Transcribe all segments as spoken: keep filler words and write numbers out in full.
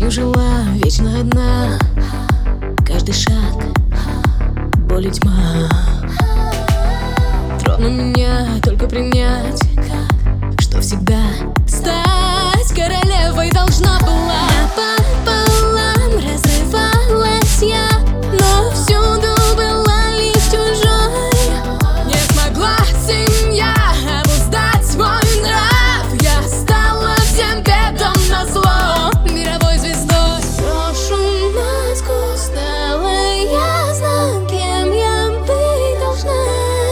помню, жила вечно одна. Каждый шаг — боль и тьма. Трудно меня только принять, что всегда стать королевой должна была. Пополам разрывалась я, но всюду была лишь чужой. Не смогла семья обуздать мой нрав. Я стала всем бедам назло, мировой звездой. Брошу маску, стало ясно, кем я быть должна.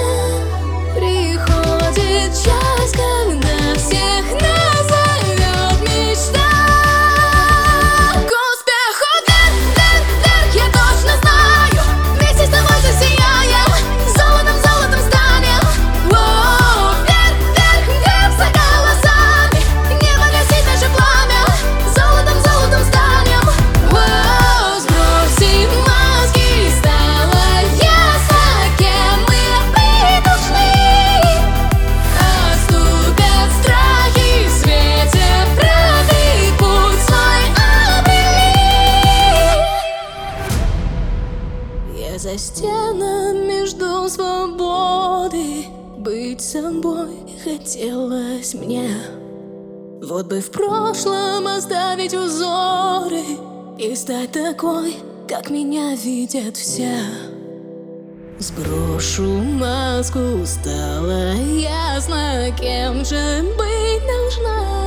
Приходит час, когда всех назовет мечта. К успеху вверх, вверх, вверх, я точно знаю. Вместе с тобой засияем, золотом, золотом станем. Воу, вверх, вверх, вверх за голосами. Не погасить наше пламя, золотом, золотом станем. Воу, сбросим маски, стало ясно, кем мы быть должны. Отступят страхи, в свете правды путь свой обрели. Я за стенами жду свободы. Быть собой хотелось мне. Вот бы в прошлом оставить узоры и стать такой, как меня видят все. Сброшу маску, стало ясно, кем же быть должна.